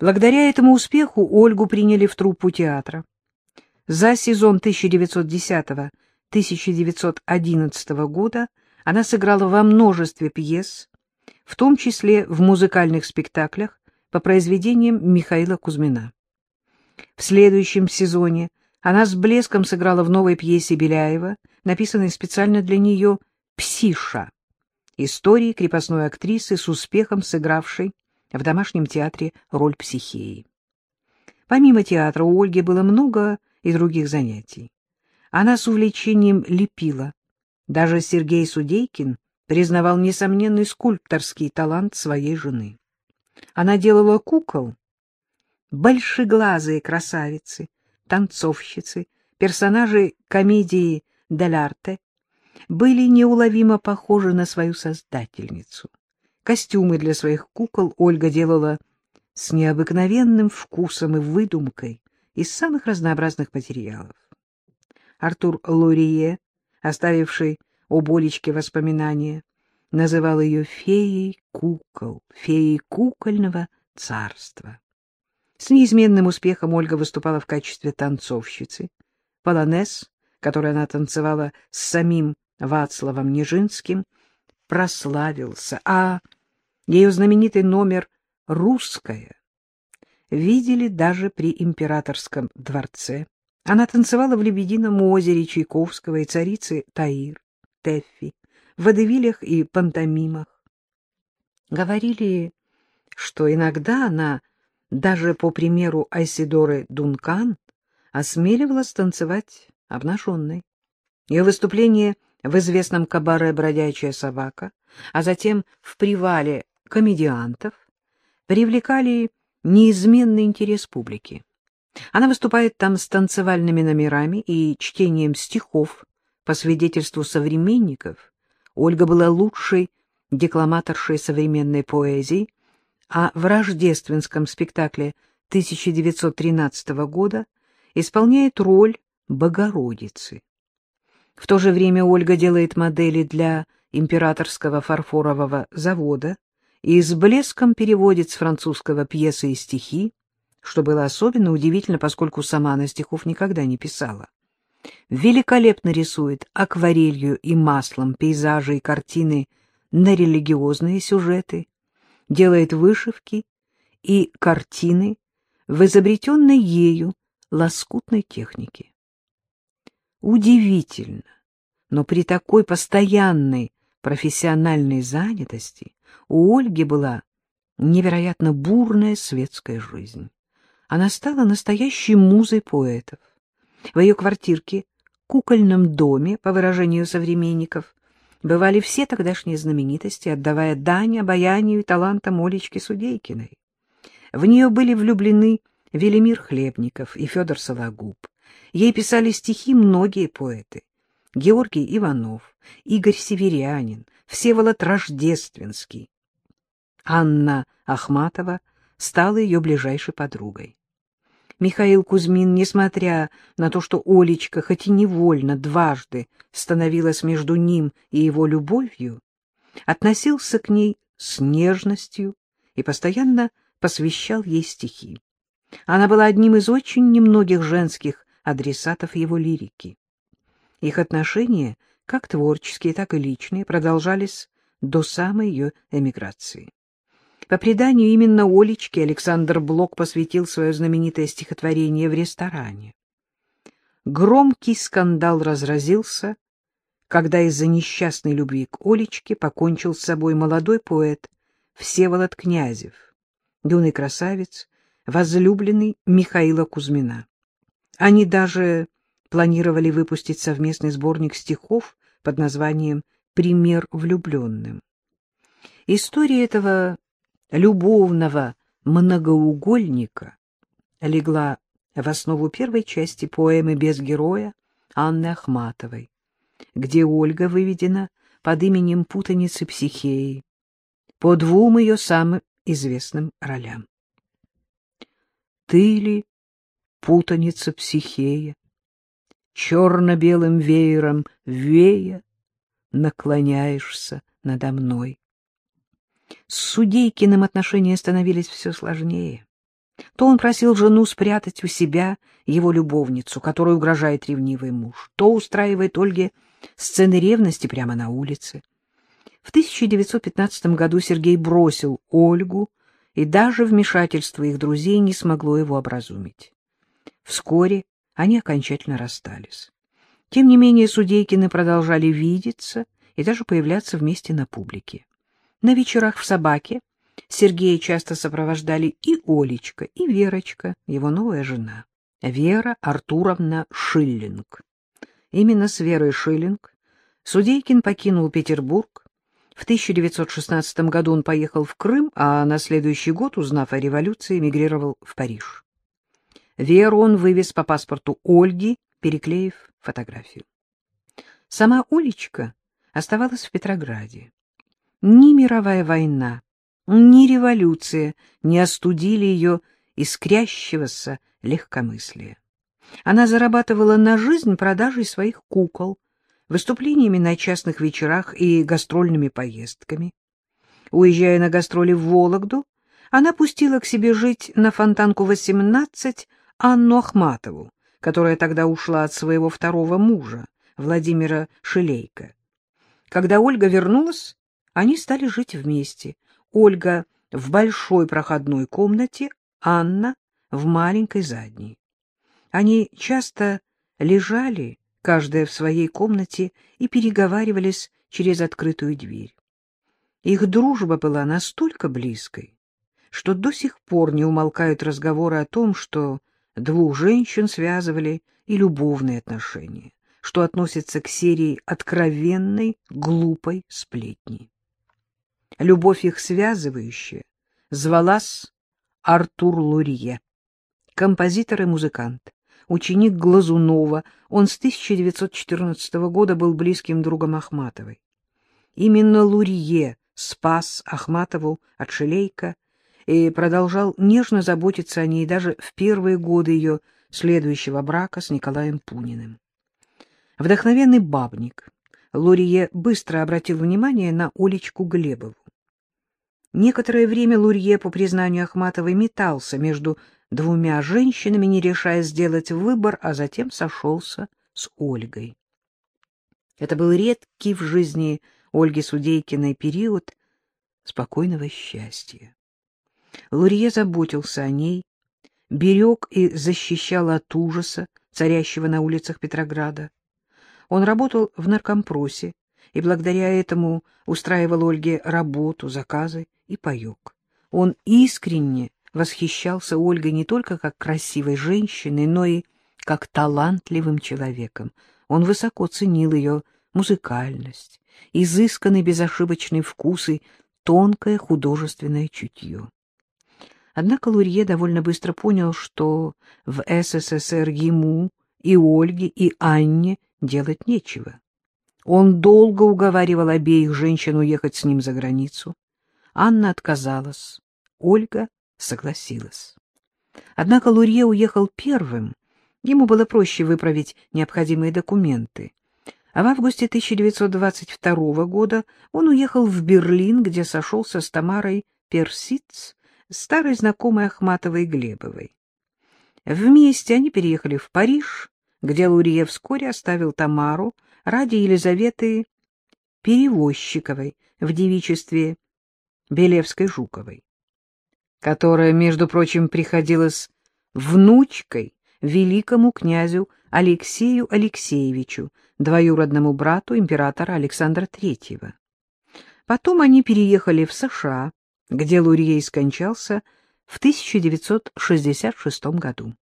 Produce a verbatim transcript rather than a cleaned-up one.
Благодаря этому успеху Ольгу приняли в труппу театра. За сезон тысяча девятьсот десятого — тысяча девятьсот одиннадцатого года она сыграла во множестве пьес, в том числе в музыкальных спектаклях по произведениям Михаила Кузьмина. В следующем сезоне она с блеском сыграла в новой пьесе Беляева, написанной специально для нее, «Псиша», истории крепостной актрисы, с успехом сыгравшей в домашнем театре роль Психеи. Помимо театра у Ольги было много и других занятий. Она с увлечением лепила. Даже Сергей Судейкин признавал несомненный скульпторский талант своей жены. Она делала кукол, большеглазые красавицы, танцовщицы, персонажи комедии «Дель арте» были неуловимо похожи на свою создательницу. Костюмы для своих кукол Ольга делала с необыкновенным вкусом и выдумкой из самых разнообразных материалов. Артур Лурье, оставивший об Олечке воспоминания, называл ее феей кукол, феей кукольного царства. С неизменным успехом Ольга выступала в качестве танцовщицы. Полонез, который она танцевала с самим Вацлавом Нижинским, прославился, а ее знаменитый номер «Русская» видели даже при императорском дворце. Она танцевала в «Лебедином озере» Чайковского и царицы Таир, Тэффи, в водевилях и пантомимах. Говорили, что иногда она, даже по примеру Айседоры Дункан, осмеливалась танцевать обнаженной. Ее выступление в известном кабаре «Бродячая собака», а затем в привале комедиантов привлекали неизменный интерес публики. Она выступает там с танцевальными номерами и чтением стихов. По свидетельству современников, Ольга была лучшей декламаторшей современной поэзии, а в рождественском спектакле тысяча девятьсот тринадцатого года исполняет роль Богородицы. В то же время Ольга делает модели для императорского фарфорового завода и с блеском переводит с французского пьесы и стихи, что было особенно удивительно, поскольку сама она стихов никогда не писала. Великолепно рисует акварелью и маслом пейзажи и картины на религиозные сюжеты, делает вышивки и картины в изобретенной ею лоскутной технике. Удивительно, но при такой постоянной профессиональной занятости у Ольги была невероятно бурная светская жизнь. Она стала настоящей музой поэтов. В ее квартирке, кукольном доме, по выражению современников, бывали все тогдашние знаменитости, отдавая дань обаянию и талантам Олечки Судейкиной. В нее были влюблены Велимир Хлебников и Федор Сологуб. Ей писали стихи многие поэты: Георгий Иванов, Игорь Северянин, Всеволод Рождественский. Анна Ахматова стала ее ближайшей подругой. Михаил Кузьмин, несмотря на то, что Олечка, хоть и невольно, дважды становилась между ним и его любовью, относился к ней с нежностью и постоянно посвящал ей стихи. Она была одним из очень немногих женских адресатов его лирики. Их отношения, как творческие, так и личные, продолжались до самой ее эмиграции. По преданию, именно Олечке Александр Блок посвятил свое знаменитое стихотворение «В ресторане». Громкий скандал разразился, когда из-за несчастной любви к Олечке покончил с собой молодой поэт Всеволод Князев, юный красавец, возлюбленный Михаила Кузьмина. Они даже планировали выпустить совместный сборник стихов под названием «Пример влюбленным». История этого любовного многоугольника легла в основу первой части поэмы «Без героя» Анны Ахматовой, где Ольга выведена под именем путаницы Психеи по двум ее самым известным ролям. Ты ли путаница Психея, черно-белым веером вея, наклоняешься надо мной? С Судейкиным отношения становились все сложнее. То он просил жену спрятать у себя его любовницу, которой угрожает ревнивый муж, то устраивает Ольге сцены ревности прямо на улице. В тысяча девятьсот пятнадцатом году Сергей бросил Ольгу, и даже вмешательство их друзей не смогло его образумить. Вскоре они окончательно расстались. Тем не менее, Судейкины продолжали видеться и даже появляться вместе на публике. На вечерах в «Собаке» Сергея часто сопровождали и Олечка, и Верочка, его новая жена, Вера Артуровна Шиллинг. Именно с Верой Шиллинг Судейкин покинул Петербург. В тысяча девятьсот шестнадцатом году он поехал в Крым, а на следующий год, узнав о революции, эмигрировал в Париж. Веру он вывез по паспорту Ольги, переклеив фотографию. Сама Олечка оставалась в Петрограде. Ни мировая война, ни революция не остудили ее искрящегося легкомыслия. Она зарабатывала на жизнь продажей своих кукол, выступлениями на частных вечерах и гастрольными поездками. Уезжая на гастроли в Вологду, она пустила к себе жить на Фонтанку восемнадцать Анну Ахматову, которая тогда ушла от своего второго мужа, Владимира Шилейко. Когда Ольга вернулась, они стали жить вместе. Ольга в большой проходной комнате, Анна в маленькой задней. Они часто лежали, каждая в своей комнате, и переговаривались через открытую дверь. Их дружба была настолько близкой, что до сих пор не умолкают разговоры о том, что двух женщин связывали и любовные отношения, что относится к серии откровенной, глупой сплетни. Любовь их связывающая звалась Артур Лурье, композитор и музыкант, ученик Глазунова. Он с тысяча девятьсот четырнадцатого года был близким другом Ахматовой. Именно Лурье спас Ахматову от Шилейко и продолжал нежно заботиться о ней даже в первые годы ее следующего брака с Николаем Пуниным. Вдохновенный бабник, Лурье быстро обратил внимание на Олечку Глебову. Некоторое время Лурье, по признанию Ахматовой, метался между двумя женщинами, не решая сделать выбор, а затем сошелся с Ольгой. Это был редкий в жизни Ольги Судейкиной период спокойного счастья. Лурье заботился о ней, берег и защищал от ужаса, царящего на улицах Петрограда. Он работал в наркомпросе и благодаря этому устраивал Ольге работу, заказы и паек. Он искренне восхищался Ольгой не только как красивой женщиной, но и как талантливым человеком. Он высоко ценил ее музыкальность, изысканный безошибочный вкус и тонкое художественное чутье. Однако Лурье довольно быстро понял, что в СССР ему и Ольге, и Анне делать нечего. Он долго уговаривал обеих женщин уехать с ним за границу. Анна отказалась, Ольга согласилась. Однако Лурье уехал первым, ему было проще выправить необходимые документы. А в августе тысяча девятьсот двадцать второго года он уехал в Берлин, где сошелся с Тамарой Персиц, старой знакомой Ахматовой и Глебовой. Вместе они переехали в Париж, где Лурье вскоре оставил Тамару ради Елизаветы Перевозчиковой в девичестве Белевской-Жуковой, которая, между прочим, приходилась внучкой великому князю Алексею Алексеевичу, двоюродному брату императора Александра Третьего. Потом они переехали в США, где Лурье скончался в тысяча девятьсот шестьдесят шестом году.